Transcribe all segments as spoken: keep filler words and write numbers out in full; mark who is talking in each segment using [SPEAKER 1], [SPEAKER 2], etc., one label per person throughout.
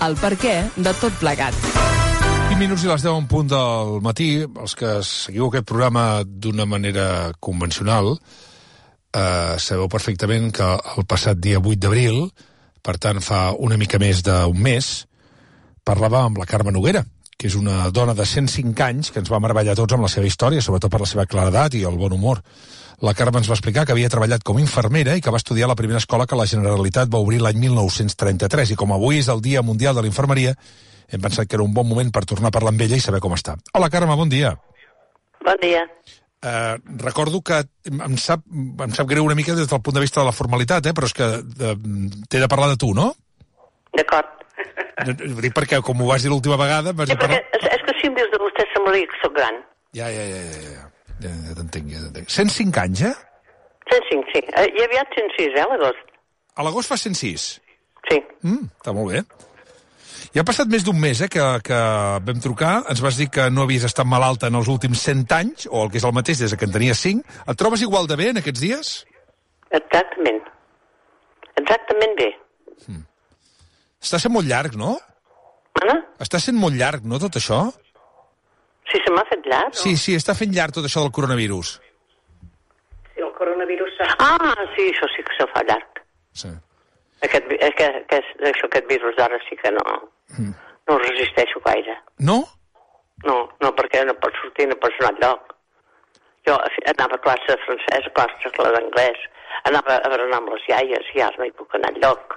[SPEAKER 1] el perquè de tot plegat.
[SPEAKER 2] vint minuts i les deu en punt del matí. Els que seguiu aquest programa d'una manera convencional eh, sabeu perfectament que el passat dia vuit d'abril, per tant fa una mica més d'un mes, parlava amb la Carme Noguera, que és una dona de cent cinc anys que ens va meravellar tots amb la seva història, sobretot per la seva claredat i el bon humor. La Carme ens va explicar que havia treballat com a infermera i que va estudiar a la primera escola que la Generalitat va obrir l'any mil nou-cents trenta-tres, i com avui és el Dia Mundial de la Infermeria, hem pensat que era un bon moment per tornar a parlar amb ella i saber com està. Hola, Carme, bon dia.
[SPEAKER 3] Bon dia.
[SPEAKER 2] Uh, recordo que em sap, em sap greu una mica des del punt de vista de la formalitat, eh? Però és que de, t'he de parlar de tu, no?
[SPEAKER 3] D'acord.
[SPEAKER 2] Dic perquè, com ho vas dir l'última vegada... Vas
[SPEAKER 3] sí, perquè
[SPEAKER 2] parlar...
[SPEAKER 3] és, és que si em dius de vostè semblaria que soc gran.
[SPEAKER 2] Ja, ja, ja, ja, ja. Ja, ja t'entenc, ja t'entenc. cent cinc anys, eh?
[SPEAKER 3] cent cinc, sí. Eh, I aviat cent sis, eh, a l'agost.
[SPEAKER 2] A l'agost fa cent sis?
[SPEAKER 3] Sí.
[SPEAKER 2] Mm, està molt bé. Ja ha passat més d'un mes, eh, que, que vam trucar. Ens vas dir que no havies estat malalta en els últims cent anys, o el que és el mateix des que en tenies cinc. Et trobes igual de bé en aquests dies?
[SPEAKER 3] Exactament. Exactament bé.
[SPEAKER 2] Mm. Està sent molt llarg, no?
[SPEAKER 3] Anna?
[SPEAKER 2] Està sent molt llarg, no, tot això?
[SPEAKER 3] Sí, se m'ha fet llarg, no?
[SPEAKER 2] Sí, sí, està fent llarg tot això del coronavirus.
[SPEAKER 3] Sí, el coronavirus... Ah, sí, això sí que se fa llarg.
[SPEAKER 2] Sí.
[SPEAKER 3] Aquest, aquest, aquest, això, aquest virus d'ara sí que no, mm. no resisteixo gaire.
[SPEAKER 2] No?
[SPEAKER 3] No, no, perquè no pots sortir, no pots anar enlloc. Jo anava a classe de francès, a classe d'anglès, anava a berenar amb les iaies i ara no hi puc anar enlloc.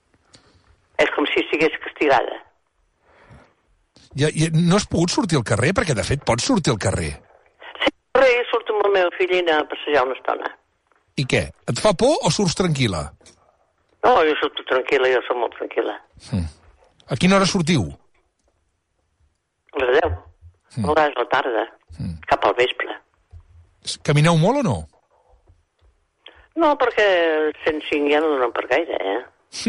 [SPEAKER 3] És com si estigués castigada.
[SPEAKER 2] Ja, ja, no has pogut sortir al carrer? Perquè, de fet, pots sortir al carrer.
[SPEAKER 3] Sí, al carrer surto amb la meva fillina a passejar una estona.
[SPEAKER 2] I què? Et fa por o surts tranquil·la?
[SPEAKER 3] No, jo surto tranquil·la, jo soc molt tranquil·la.
[SPEAKER 2] Mm. A quina hora sortiu?
[SPEAKER 3] A les deu. Mm. A les la tarda. Mm. Cap al vespre.
[SPEAKER 2] Camineu molt o no?
[SPEAKER 3] No, perquè cent cinc ja no donen per gaire, eh?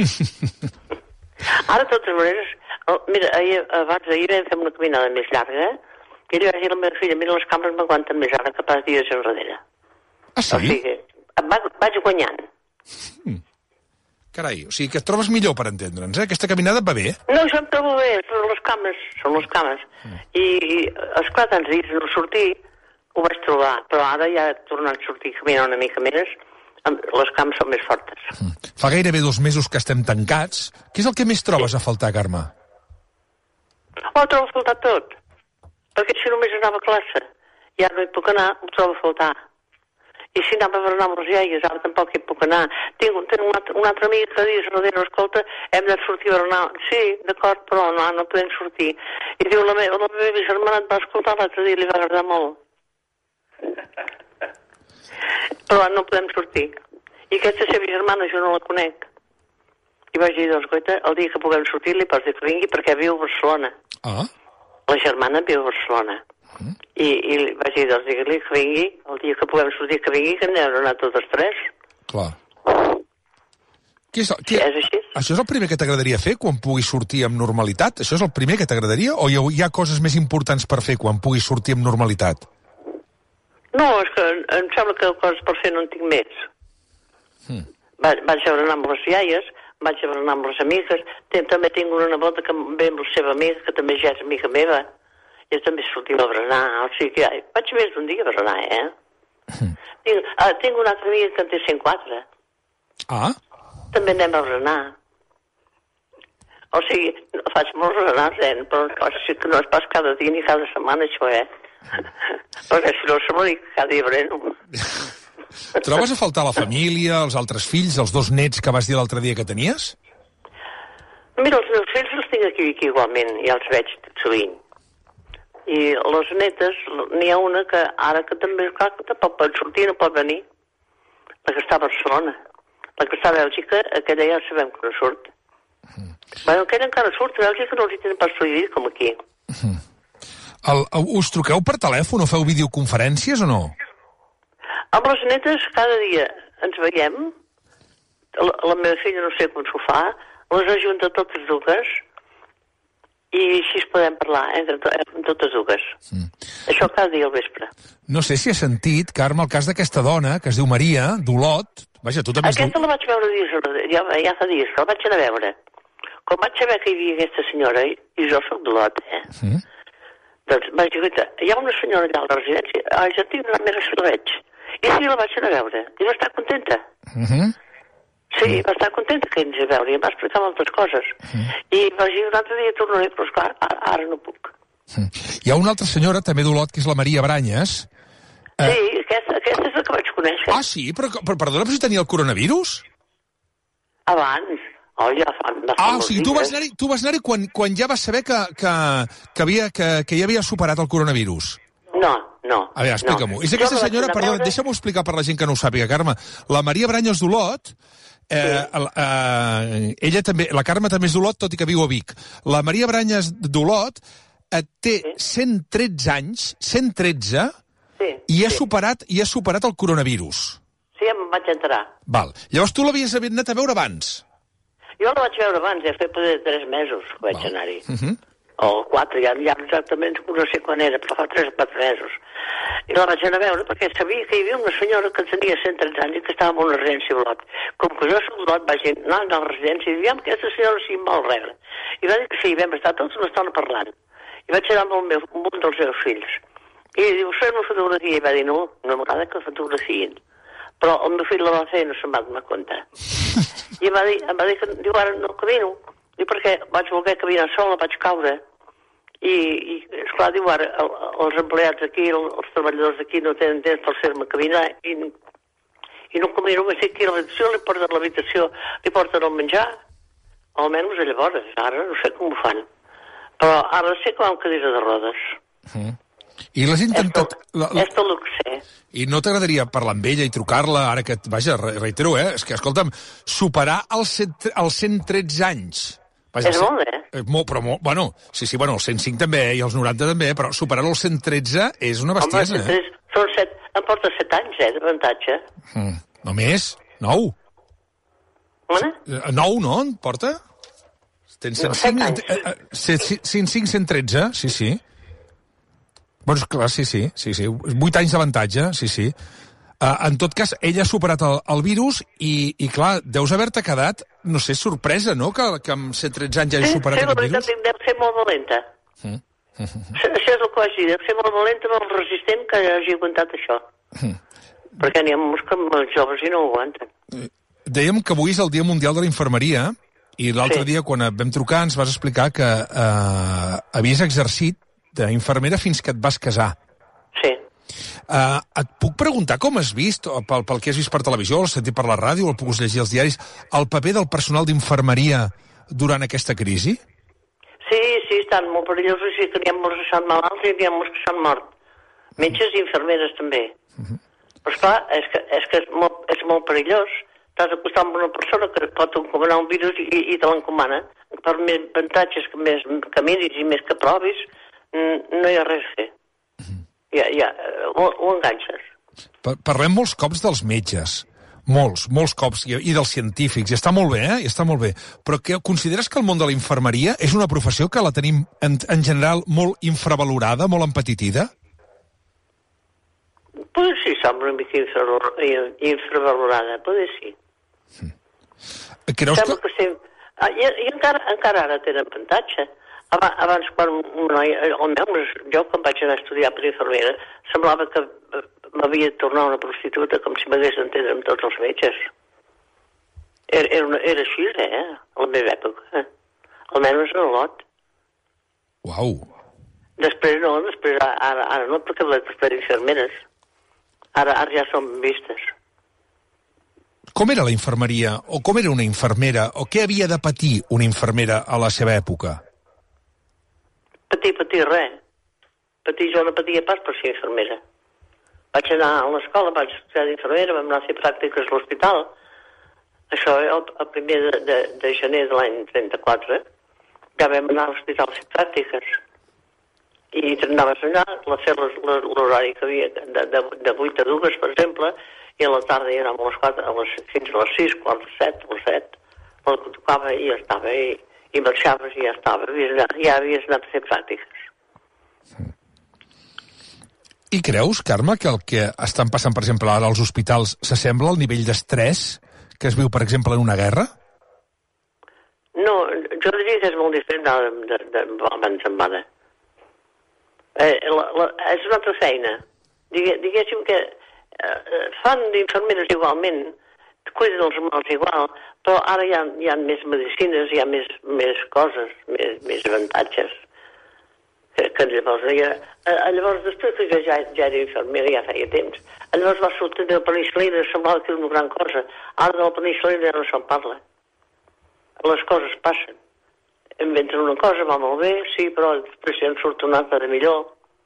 [SPEAKER 3] Ara, de totes maneres, oh, mira, ahir, abans d'ahir vam fer una caminada més llarga i li vaig dir a la meva filla, mira, les cambres m'aguanten més ara que pas dies enrere.
[SPEAKER 2] Ah, sí?
[SPEAKER 3] O sigui, vaig, vaig guanyant.
[SPEAKER 2] Mm. Carai, o sigui que et trobes millor, per entendre'ns, eh? Aquesta caminada et va bé?
[SPEAKER 3] No, jo em trobo bé, són les cames, són les cames. Mm. I, i esclar, tants dies no sortir, ho vaig trobar, però ara ja he tornat a sortir a caminar una mica més, les cames són més fortes.
[SPEAKER 2] Mm. Fa gairebé dos mesos que estem tancats. Què és el que més trobes a faltar, Carme?
[SPEAKER 3] Oh, trobo a faltar tot. Perquè si només anava a classe i ara no hi puc anar, ho trobo a faltar. I si anava a berenar amb les iaies, ara tampoc hi puc anar. Tinc, tinc una, una altra amiga que dius, no dius, escolta, hem de sortir a berenar. Sí, d'acord, però no, no podem sortir. I diu, la meva, la meva germana et va escoltar l'altre dia, li va agradar molt. Però no podem sortir. I aquesta seva germana jo no la conec. I vaig dir, doncs, goita, el dia que puguem sortir li pots dir que vingui perquè viu a Barcelona.
[SPEAKER 2] Ah.
[SPEAKER 3] La germana viu a Barcelona. Mm. I, I li vaig dir, doncs, digue-li que vingui, el dia que puguem sortir que vingui, que anem a anar totes tres.
[SPEAKER 2] Clar. Què és, què,
[SPEAKER 3] sí, és així.
[SPEAKER 2] Això és el primer que t'agradaria fer quan puguis sortir amb normalitat? Això és el primer que t'agradaria? O hi ha, hi ha coses més importants per fer quan puguis sortir amb normalitat?
[SPEAKER 3] No, és que em sembla que coses per fer no en tinc més. Mm. Va, vaig a berenar amb les iaies, vaig a berenar amb les amigues, ten, també tinc una nebota que ve amb la seva amiga, que també ja és amiga meva, i també sortim a berenar, o sigui que ja, vaig més d'un dia a berenar, eh? Mm. Tinc, ah, tinc una altra amiga que en té cent quatre.
[SPEAKER 2] Ah?
[SPEAKER 3] També anem a berenar. O sigui, faig molts berenars, eh? Però no és pas cada dia ni cada setmana, això, eh? Perquè si no se m'ho dic, cada dia bereno.
[SPEAKER 2] Trobes a faltar la família, els altres fills, els dos nets que vas dir l'altre dia que tenies?
[SPEAKER 3] Mira, els meus fills els tinc aquí, aquí igualment, ja els veig sovint. I les netes, n'hi ha una que ara que també, clar, que tampoc pot sortir, no pot venir. La que està a Barcelona. La que està a Bèlgica, aquella ja sabem que no surt. Mm. Bueno, aquella encara surt, a Bèlgica no els hi tenen pas prohibit, com aquí.
[SPEAKER 2] Mm. El, us truqueu per telèfon o feu videoconferències o no?
[SPEAKER 3] Amb les netes cada dia ens veiem, la, la meva filla no sé com s'ho fa, les ajunta totes dues i així es podem parlar entre to, totes dues. Mm. Això cada dia al vespre.
[SPEAKER 2] No sé si has sentit, Carme, el cas d'aquesta dona que es diu Maria, d'Olot. Vaja, tu també...
[SPEAKER 3] Aquesta la vaig veure dies, ja, ja fa dies que la vaig anar a veure. quan vaig saber que hi havia aquesta senyora, i jo soc d'Olot, eh? Mm. Doncs vaig dir, hi ha una senyora allà a la residència, ah, ja tinc una mera si la veig. I sí, la vaig anar a veure, i va estar contenta.
[SPEAKER 2] Mhm.
[SPEAKER 3] Sí, va estar contenta que ens hi veure, i em va explicar moltes coses. Mm. I vaig dir, un altre dia tornaré, però esclar, ara, ara no puc.
[SPEAKER 2] Mm. Hi ha una altra senyora, també d'Olot, que és la Maria Branyes.
[SPEAKER 3] Sí, eh... aquesta, aquesta és la que vaig conèixer.
[SPEAKER 2] Ah, sí? Però, però perdona, però si tenia el coronavirus?
[SPEAKER 3] Abans. Oh, ja fa, fa
[SPEAKER 2] ah, o sigui, tu vas anar-hi tu vas anar-hi quan, quan ja vas saber que, que, que, havia, que, que ja havia superat el coronavirus?
[SPEAKER 3] No, no.
[SPEAKER 2] A veure, explica-m'ho.
[SPEAKER 3] No.
[SPEAKER 2] És aquesta senyora, perdona,
[SPEAKER 3] veure...
[SPEAKER 2] deixa-m'ho explicar per la gent que no ho sàpiga, Carme. La Maria Branyes d'Olot, eh, sí. eh, ella també, la Carme també és d'Olot, tot i que viu a Vic. La Maria Branyes d'Olot eh, té sí. cent tretze anys, cent tretze, sí. i ha, sí. superat, i ha superat el coronavirus.
[SPEAKER 3] Sí, em vaig enterar.
[SPEAKER 2] Val. Llavors tu l'havies anat a veure abans?
[SPEAKER 3] Jo la vaig veure abans, ja fa tres mesos que vaig anar-hi. Uh -huh. O quatre, ja, ja exactament no sé quan era, però fa tres o quatre mesos. I la vaig anar a veure perquè sabia que hi havia una senyora que tenia cent tretze anys i que estava en una residència a Olot. Com que jo soc d'Olot, vaig anar a la residència i diguem que aquesta senyora sí em vol rebre. I va dir que sí, vam estar tots una estona parlant. I vaig anar amb, el meu, amb un dels meus fills. I diu, fem una fotografia. I va dir, no, no m'agrada que fotografiïn. Però el meu fill la va fer i no se'n va donar compte. I em va dir, em va dir que, diu, ara no camino. I perquè vaig voler caminar sola, vaig caure. I, i esclar, diu, ara, el, els empleats aquí, el, els treballadors d'aquí no tenen temps per fer-me caminar i, i no camino, m'he dit que a l'habitació li porten a l'habitació, li porten el menjar, almenys a llavors, ara no sé com ho fan. Però ara sé que va amb cadira de rodes. Mm.
[SPEAKER 2] I l'has intentat...
[SPEAKER 3] Esto, la, la... esto lo que sé.
[SPEAKER 2] I no t'agradaria parlar amb ella i trucar-la, ara que, vaja, reitero, eh? És que, escolta'm, superar els, set, els cent tretze anys. Vaja,
[SPEAKER 3] és molt, eh?
[SPEAKER 2] eh? Molt, però molt, bueno, sí, sí, bueno, els cent cinc també, i els noranta també, però superar els cent tretze és una bestiesa,
[SPEAKER 3] Home, eh? Són set, em porta set anys, eh, d'avantatge.
[SPEAKER 2] Mm, només? Nou?
[SPEAKER 3] Bona?
[SPEAKER 2] Nou, no, em porta? Tens cent cinc,
[SPEAKER 3] no, set anys.
[SPEAKER 2] cent cinc, cent tretze, sí, sí. Bueno, clar, sí, sí, sí, sí. Vuit anys d'avantatge, sí, sí. Uh, en tot cas, ella ha superat el, el virus i, i, clar, deus haver-te quedat, no sé, sorpresa, no?, que, que amb cent tretze anys hagi superat
[SPEAKER 3] sí,
[SPEAKER 2] aquest virus.
[SPEAKER 3] Sí, la veritat, deu ser molt valenta. Mm. Mm-hmm. Això és el que vaig dir, deu ser molt valenta, molt resistent que hagi aguantat això. Mm. Perquè n'hi ha molts que els joves i no ho aguanten.
[SPEAKER 2] Dèiem que avui és el Dia Mundial de la Infermeria i l'altre sí. dia, quan et vam trucar, ens vas explicar que uh, havies exercit d'infermera fins que et vas casar.
[SPEAKER 3] Sí.
[SPEAKER 2] Uh, et puc preguntar com has vist, pel, pel que has vist per televisió, el sentit per la ràdio, el puc llegir als diaris, el paper del personal d'infermeria durant aquesta crisi?
[SPEAKER 3] Sí, sí, estan molt perillosos, sí que n'hi ha molts que s'han malalts i n'hi ha molts que s'han mort. Metges i infermeres també. Uh -huh. Però esclar, és que, és, que és, molt, és molt perillós. T'has d'acostar amb una persona que pot encomanar un virus i, i te l'encomana. Per més avantatges que més caminis i més que provis, no hi ha res a fer. Ja, ja, ho, ho enganxes.
[SPEAKER 2] Parlem molts cops dels metges. Molts, molts cops, i, i dels científics. I està molt bé, eh? I està molt bé. Però que, consideres que el món de la infermeria és una professió que la tenim, en, en general, molt infravalorada, molt empetitida?
[SPEAKER 3] Pues sí, sembla una mica infravalorada. Pues sí.
[SPEAKER 2] Mm. Creus
[SPEAKER 3] sembla que... que sí. Ah, i, i encara, encara ara tenen avantatge. Abans, quan un noi, almenys jo, quan vaig anar a estudiar per infermera, semblava que m'havia de tornar una prostituta com si m'hagués d'entendre amb tots els metges. Era, era, era així, eh, a la meva època. Almenys a Olot.
[SPEAKER 2] Uau.
[SPEAKER 3] Després no, després ara, ara no, perquè les per infermeres. Ara, ara ja són vistes.
[SPEAKER 2] Com era la infermeria, o com era una infermera, o què havia de patir una infermera a la seva època?
[SPEAKER 3] Patir, patir, res. Patir, jo no patia pas per ser infermera. Vaig anar a l'escola, vaig estudiar d'infermera, vam anar a fer pràctiques a l'hospital. Això el, el primer de, de, de gener de l'any trenta-quatre. Ja vam anar a l'hospital a fer pràctiques. I anaves allà, a fer l'horari que havia de, de, de vuit a dues, per exemple, i a la tarda hi anàvem a les quatre, a les, fins a les sis, quart a set, a les set, el que tocava i ja estava, i, i marxaves i ja estava, ja havies anat a fer pràctiques.
[SPEAKER 2] I creus, Carme, que el que estan passant, per exemple, ara als hospitals s'assembla al nivell d'estrès que es viu, per exemple, en una guerra?
[SPEAKER 3] No, jo diria que és molt diferent de, de, de abans en mare. Eh, la, la, és una altra feina. Digue, diguéssim que eh, fan d'infermeres igualment, cuiden els mals igual, però ara hi ha, hi ha més medicines, hi ha més, més coses, més, més avantatges. Que, que llavors, ja, eh, llavors, després que jo ja, ja era infermera, ja feia temps, llavors va sortir de la penicil·lina, semblava que era una gran cosa. Ara de la penicil·lina ja no se'n parla. Les coses passen. Inventen una cosa, va molt bé, sí, però després ja en surt una altra de millor.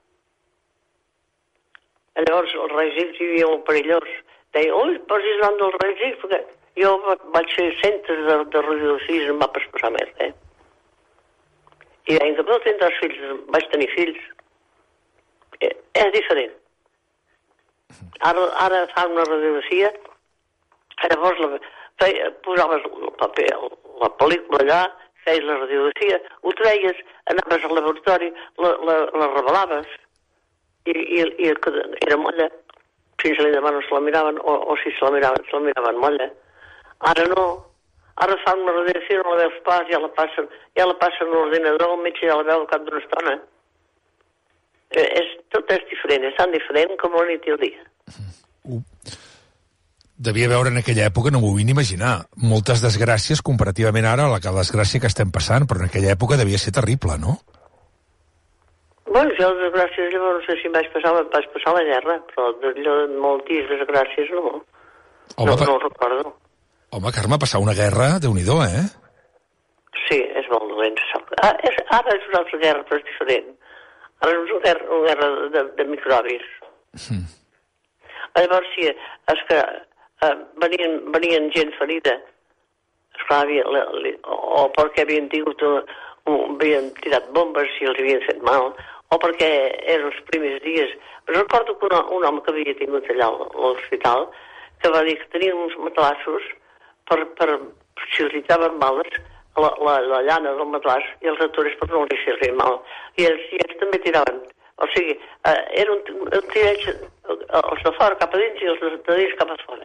[SPEAKER 3] Llavors, els raigs X hi havia molt perillós. Deia, ui, posis davant dels raigs X, perquè jo vaig fer centres de, de radiologia i em va passar més, eh? I deien que no tindràs fills, vaig tenir fills. Eh, és diferent. Ara, ara fan una radiologia, llavors la, feia, posaves el paper, la pel·lícula allà, feies la radiologia, ho treies, anaves al laboratori, la, la, la revelaves, i, i, i era molla. Fins a l'endemà no se la miraven, o, o si se la miraven, se la miraven molla. Ara no. Ara fan una radiació, no la veus pas, ja la passen, ja la passen a l'ordinador, el metge ja la veu al cap d'una estona. Eh, és, tot és diferent, és tan diferent com la nit i el dia.
[SPEAKER 2] Uh. Devia veure en aquella època, no m'ho vull ni imaginar, moltes desgràcies comparativament ara a la desgràcia que estem passant, però en aquella època devia ser terrible, no?
[SPEAKER 3] Bueno, jo desgràcies, llavors no sé si em vaig passar, em vaig passar la guerra, però d'allò de moltes desgràcies no. Home, no, no ho recordo.
[SPEAKER 2] Home, Carme, passar una guerra, Déu-n'hi-do, eh?
[SPEAKER 3] Sí, és molt dolent. Ah, és, ara és una altra guerra, però és diferent. Ara és una guerra, una guerra de, de microbis. Mm. Llavors, sí, és que eh, venien, venien gent ferida, esclar, havia, le, le, o perquè havien tingut un, un, havien tirat bombes i els havien fet mal, o perquè eren els primers dies. Però recordo que un, un home que havia tingut allà a l'hospital, que va dir que tenien uns matalassos per, per si els estaven males, la, la, la llana del matalàs i els atures per no li fer res mal. I ells, i ells també tiraven. O sigui, eh, era un, un tireig, els de fora cap a dins i els de dins cap a fora.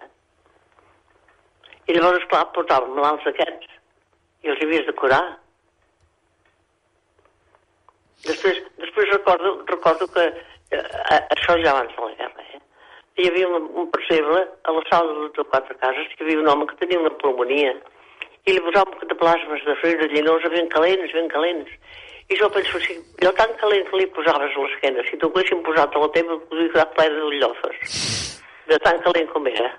[SPEAKER 3] I llavors, esclar, portaven malalts d'aquests i els havies de curar. Després, després recordo, recordo que eh, això ja abans de la guerra, eh? Hi havia un, un percebre a la sala de les quatre cases, hi havia un home que tenia una pulmonia i li posava un de plasmes de fred de llinosa ben calents, ben calents. I jo penso, si allò tan calent que li posaves a l'esquena, si t'ho haguessin posat a la teva, podria quedar ple de llofes, de tan calent com era.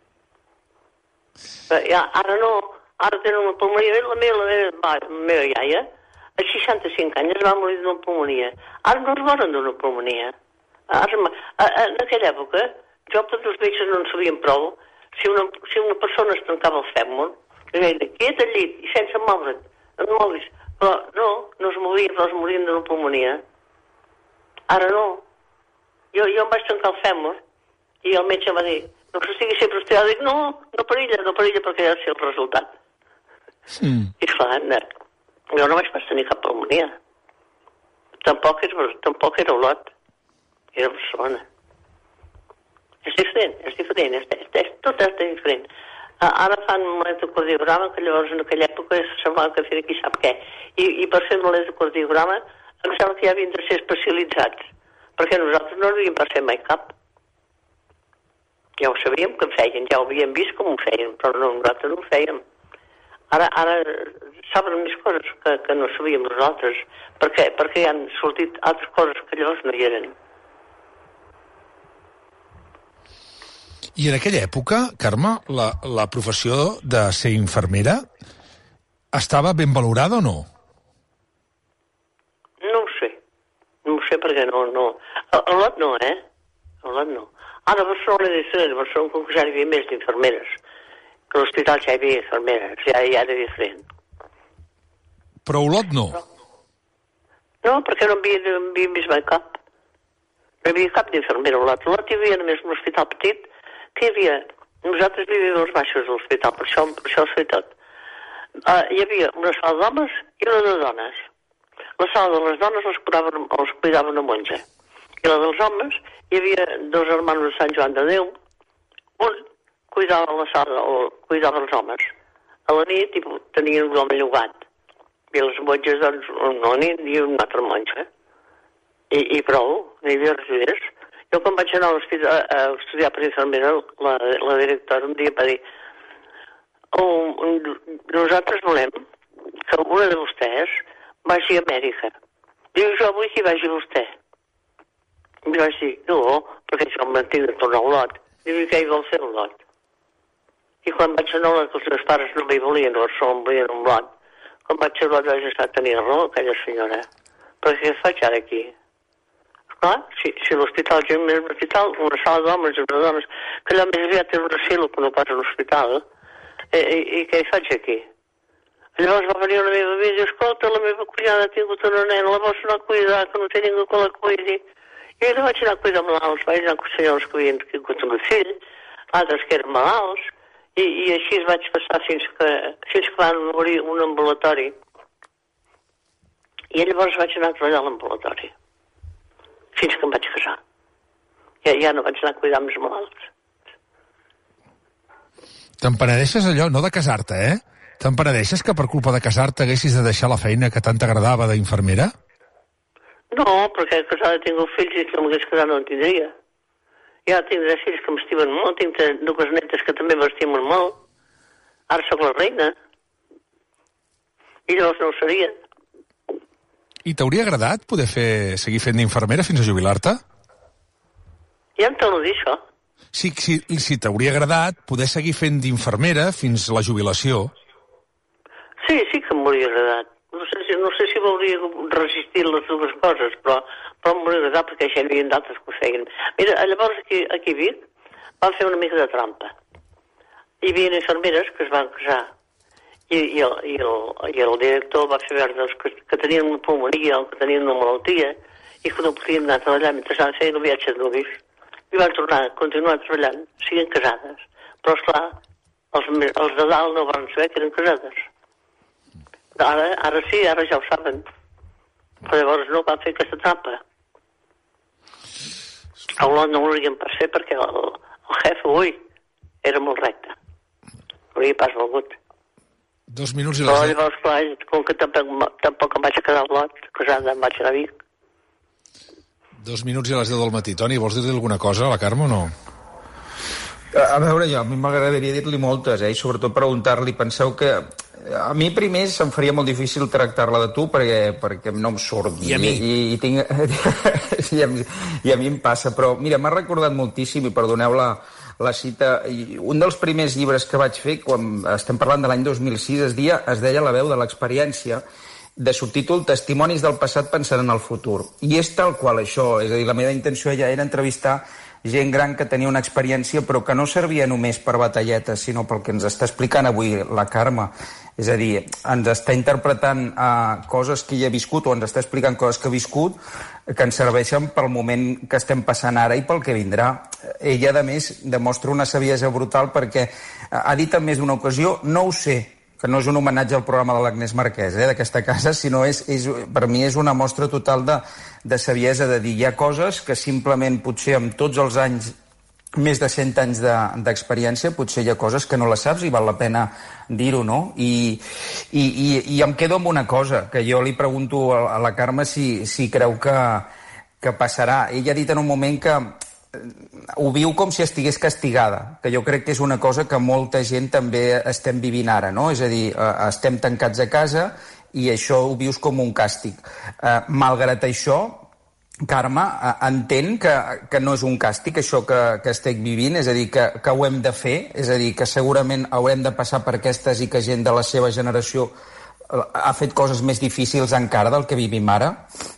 [SPEAKER 3] Però ja, ara no, ara tenen una pulmonia. La meva, la meva, la meva iaia, a seixanta-cinc anys va morir d'una pulmonia. Ara no es moren d'una pulmonia. Ara, en aquella època, jo tots els metges no en sabien prou. Si una, si una persona es tancava el fèmur, li deia, quiet al llit i sense moure't, no et moguis. Però no, no es movia, però es morien d'una pulmonia. Ara no. Jo, jo em vaig tancar el fèmur i el metge va dir, no que estigui sempre hostial. Dic, no, no perilla, no perilla, perquè ja sé el resultat. Mm. I clar, no, jo no vaig pas tenir cap pulmonia. Tampoc era, tampoc era Olot. Era Barcelona. És diferent, és diferent, és, és, és, tot és diferent. Uh, ara fan un electrocardiograma, que llavors en aquella època semblava que feia qui sap què. I, i per fer un electrocardiograma em sembla que ja havien de ser especialitzats, perquè nosaltres no havíem per fer mai cap. Ja ho sabíem que en feien, ja ho havíem vist com ho feien, però no, nosaltres no ho fèiem. Ara, ara saben més coses que, que no sabíem nosaltres, perquè, perquè han sortit altres coses que llavors no hi eren.
[SPEAKER 2] I en aquella època, Carme, la, la professió de ser infermera estava ben valorada o no?
[SPEAKER 3] No ho sé. No ho sé perquè no... no. A Olot no, eh? A Olot no. Ara a Barcelona és diferent. A Barcelona com que ja hi havia més d'infermeres. Que a l'hospital ja hi havia infermeres. Ja, ja era diferent.
[SPEAKER 2] Però a Olot no?
[SPEAKER 3] No, perquè no havia, no havia vist mai cap. No hi havia cap d'infermera a Olot. A Olot hi havia només un hospital petit que hi havia, nosaltres vivíem als baixos de l'hospital, per això, per això ho sé tot. Uh, hi havia una sala d'homes i una de dones. La sala de les dones els cuidaven, els cuidava una monja. I la dels homes hi havia dos hermanos de Sant Joan de Déu. Un cuidava la sala, o cuidava els homes. A la nit i tenien un home llogat. I les monges, doncs, no, ni, ni una altra monja. I, i prou, no hi havia res més. Jo quan vaig anar a l'hospital a, a estudiar per infermera, la, la directora un dia va dir oh, nosaltres volem que una de vostès vagi a Amèrica. Diu, jo vull que hi vagi vostè. I vaig dir, no, perquè jo em mantinc de tornar a Olot. Diu, què hi vol fer a Olot? I quan vaig anar a Olot, els meus pares no m'hi volien, o sol em volien a Olot. Quan vaig a Olot vaig estar a tenir raó, aquella senyora. Però què faig ara aquí? Clar, si, si l'hospital és més un hospital, una sala d'homes i una dones, que allò més aviat és un asilo que no pas un hospital, eh? I, i què hi faig aquí? Llavors va venir la meva amiga i diu, escolta, la meva cunyada ha tingut una nena, la vols anar a cuidar, que no té ningú que la cuidi. I jo vaig anar a cuidar malalts, vaig anar amb senyors que havien tingut un fill, altres que eren malalts, i, i així es vaig passar fins que, fins que van obrir un ambulatori. I llavors vaig anar a treballar a l'ambulatori, fins que em vaig casar. Ja, ja no vaig anar a cuidar més malalts.
[SPEAKER 2] Te'n penedeixes allò, no de casar-te, eh? Te'n penedeixes que per culpa de casar-te haguessis de deixar la feina que tant t'agradava d'infermera?
[SPEAKER 3] No, perquè casada tinc fills i si no m'hagués casat no en tindria. Ja tinc tres fills que m'estimen molt, tinc dues netes que també m'estimen molt. Ara sóc la reina. I llavors no ho seria.
[SPEAKER 2] I t'hauria agradat poder fer, seguir fent d'infermera fins a jubilar-te?
[SPEAKER 3] Ja em torno a dir això.
[SPEAKER 2] Sí, si, si t'hauria agradat poder seguir fent d'infermera fins a la jubilació.
[SPEAKER 3] Sí, sí que m'hauria agradat. No sé si, no sé si m'hauria resistit les dues coses, però, però m'hauria agradat perquè ja hi havia d'altres que ho feien. Mira, llavors aquí, aquí a Vic van fer una mica de trampa. Hi havia infermeres que es van casar i, i, el, i, el, i el director va fer veure que, que tenien una pulmonia o que tenien una malaltia i que no podien anar a treballar mentre estaven fent el viatge de nuvis. I van tornar, continuar treballant, siguen casades. Però, esclar, els, els de dalt no van saber que eren casades. Ara, ara sí, ara ja ho saben. Però llavors no van fer aquesta trampa. A Olot no ho haurien per fer perquè el, el jefe, ui, era molt recte. No havia pas volgut.
[SPEAKER 2] Dos minuts i les...
[SPEAKER 3] Però llavors, clar, com que tampoc, tampoc em vaig quedar a Olot, casada, em vaig anar a Vic.
[SPEAKER 2] Dos minuts i les deu del matí. Toni, vols dir-li alguna cosa a la Carme o no?
[SPEAKER 4] A veure, jo, a mi m'agradaria dir-li moltes, eh? I sobretot preguntar-li, penseu que a mi primer se'm faria molt difícil tractar-la de tu perquè, perquè no em surt.
[SPEAKER 2] I a mi.
[SPEAKER 4] I, i, tinc... I, a mi I a mi em passa, però mira, m'ha recordat moltíssim, i perdoneu la, la cita, i un dels primers llibres que vaig fer, quan estem parlant de l'any dos mil sis, es, dia, es deia La veu de l'experiència, de subtítol Testimonis del passat pensant en el futur. I és tal qual això, és a dir, la meva intenció ja era entrevistar gent gran que tenia una experiència però que no servia només per batalletes, sinó pel que ens està explicant avui la Carme. És a dir, ens està interpretant uh, coses que hi ha viscut o ens està explicant coses que ha viscut que ens serveixen pel moment que estem passant ara i pel que vindrà. Ella, a més, demostra una saviesa brutal perquè ha dit en més d'una ocasió, no ho sé, que no és un homenatge al programa de l'Agnès Marquès, eh, d'aquesta casa, sinó és, és, per mi és una mostra total de, de saviesa, de dir, hi ha coses que simplement potser amb tots els anys, més de cent anys d'experiència, de, potser hi ha coses que no les saps i val la pena dir-ho, no? I, i, i, i em quedo amb una cosa, que jo li pregunto a, a la Carme si, si creu que, que passarà. Ella ha dit en un moment que ho viu com si estigués castigada, que jo crec que és una cosa que molta gent també estem vivint ara, no? És a dir, estem tancats a casa i això ho vius com un càstig. Malgrat això, Carme, entén que, que no és un càstig això que, que estic vivint, és a dir, que, que ho hem de fer, és a dir, que segurament haurem de passar per aquestes i que gent de la seva generació ha fet coses més difícils encara del que vivim ara?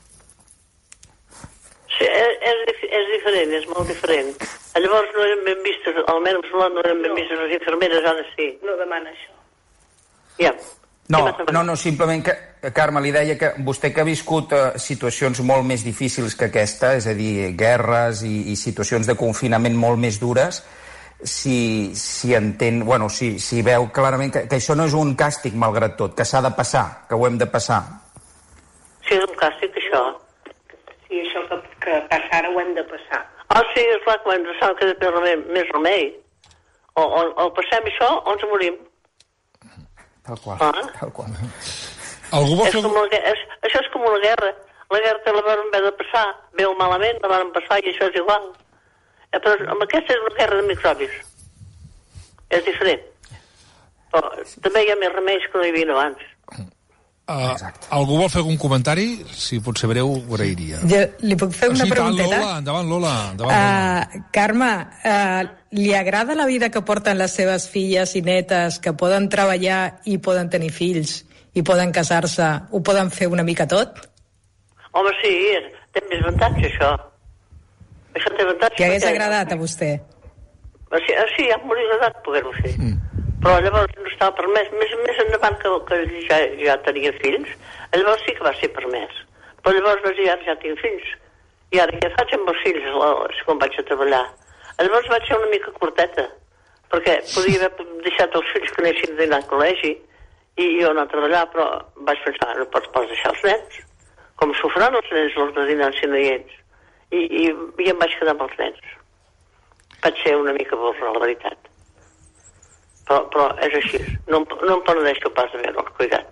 [SPEAKER 3] Sí, és, és diferent, és molt diferent. Llavors no eren ben vistes, almenys no eren ben vistes les infermeres, ara sí.
[SPEAKER 5] No demana això.
[SPEAKER 3] Ja.
[SPEAKER 4] No, no, no, simplement que, Carme, li deia que vostè que ha viscut uh, situacions molt més difícils que aquesta, és a dir, guerres i, i situacions de confinament molt més dures, si, si entén, bueno, si, si veu clarament que, que això no és un càstig, malgrat tot, que s'ha de passar, que ho hem de passar.
[SPEAKER 3] Sí, és un càstig, això.
[SPEAKER 5] Sí, això que, que passar ho hem de passar.
[SPEAKER 3] Ah, sí, és clar que ho hem de passar, que és més remei. Més remei. O, o, o passem això o ens morim.
[SPEAKER 4] Tal qual,
[SPEAKER 3] ah?
[SPEAKER 4] tal qual.
[SPEAKER 2] Algú vol
[SPEAKER 3] és
[SPEAKER 2] fer...
[SPEAKER 3] com la, és, això és com una guerra. La guerra te la van haver de passar, bé o malament, la van passar i això és igual. Eh, però amb aquesta és una guerra de microbis. És diferent. Però també hi ha més remeis que no hi havia abans.
[SPEAKER 2] Uh, algú vol fer algun comentari? Si pot ser breu, ho agrairia.
[SPEAKER 6] Jo li puc fer una
[SPEAKER 2] sí,
[SPEAKER 6] pregunteta?
[SPEAKER 2] Lola, endavant, Lola. Endavant, Lola.
[SPEAKER 6] Uh, Carme, uh, li agrada la vida que porten les seves filles i netes, que poden treballar i poden tenir fills, i poden casar-se, ho poden fer una mica tot?
[SPEAKER 3] Home, sí, té més avantatge, això. Això té avantatge.
[SPEAKER 6] Què hagués
[SPEAKER 3] perquè...
[SPEAKER 6] agradat a vostè?
[SPEAKER 3] Sí, sí, ja m'hauria agradat poder-ho fer. Mm. Però llavors no estava permès. Més, més endavant que, que ja, ja tenia fills, llavors sí que va ser permès. Però llavors vaig dir, ara ja tinc fills. I ara què faig amb els fills, la, quan vaig a treballar? Llavors vaig ser una mica curteta, perquè podia haver deixat els fills que anessin d'anar al col·legi i jo anar a treballar, però vaig pensar, no pots pas deixar els nens. Com s'ho faran els nens, els de dinar si no hi ets. I, i, i em vaig quedar amb els nens. Vaig ser una mica burra, la veritat. Però, però és així. No, no em penedeixo pas d'haver-ho cuidat.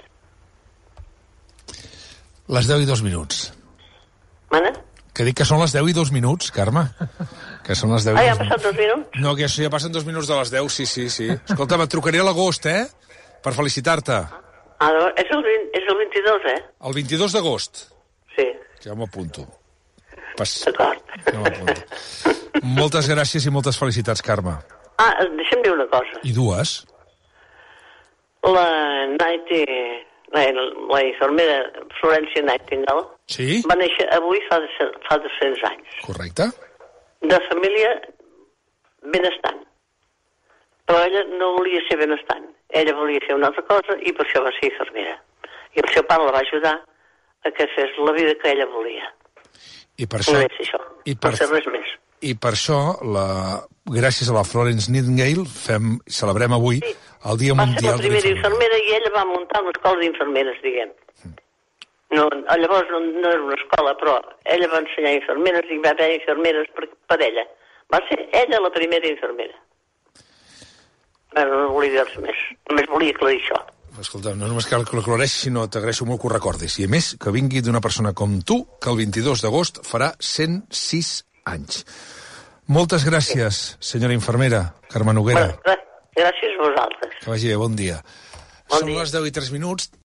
[SPEAKER 2] Les deu i dos minuts.
[SPEAKER 3] Mana?
[SPEAKER 2] Que dic que són les deu i dos minuts, Carme. Que són les deu
[SPEAKER 3] ah,
[SPEAKER 2] i
[SPEAKER 3] ja
[SPEAKER 2] dos
[SPEAKER 3] han passat dos minuts?
[SPEAKER 2] No, que ja passen dos minuts de les deu, sí, sí, sí. Escolta'm, et trucaré a l'agost, eh? Per felicitar-te.
[SPEAKER 3] Ah, és el, vint, és el vint-i-dos, eh?
[SPEAKER 2] El vint-i-dos d'agost.
[SPEAKER 3] Sí.
[SPEAKER 2] Ja m'ho apunto. Pas...
[SPEAKER 3] D'acord.
[SPEAKER 2] Ja m'ho apunto. Moltes gràcies i moltes felicitats, Carme.
[SPEAKER 3] Ah, deixa'm dir una cosa.
[SPEAKER 2] I dues?
[SPEAKER 3] La Nighty... La, la infermera Florència Nightingale
[SPEAKER 2] sí?
[SPEAKER 3] va néixer avui fa, fa dos-cents anys.
[SPEAKER 2] Correcte.
[SPEAKER 3] De família benestant. Però ella no volia ser benestant. Ella volia fer una altra cosa i per això va ser infermera. I el seu pare la va ajudar a que fes la vida que ella volia.
[SPEAKER 2] I per això...
[SPEAKER 3] No és això.
[SPEAKER 2] I per,
[SPEAKER 3] no sé res més.
[SPEAKER 2] I per això, la, gràcies a la Florence Nightingale, fem, celebrem avui sí. el Dia
[SPEAKER 3] va
[SPEAKER 2] Mundial de
[SPEAKER 3] la primera infermera i ella va muntar una escola d'infermeres, diguem. Mm. No, llavors no, no era una escola, però ella va ensenyar infermeres i va haver infermeres per, per ella. Va ser ella la primera infermera. Bueno, no volia dir res més. Només volia aclarir això.
[SPEAKER 2] Escolta, no només cal que ho aclareixi, sinó t'agraeixo molt que ho recordis. I a més, que vingui d'una persona com tu, que el vint-i-dos d'agost farà cent sis anys. Moltes gràcies, senyora infermera, Carme Noguera.
[SPEAKER 3] Bueno, gràcies a vosaltres.
[SPEAKER 2] Que vagi bé, bon dia.
[SPEAKER 3] Bon
[SPEAKER 2] Són
[SPEAKER 3] dia.
[SPEAKER 2] les deu i tres minuts.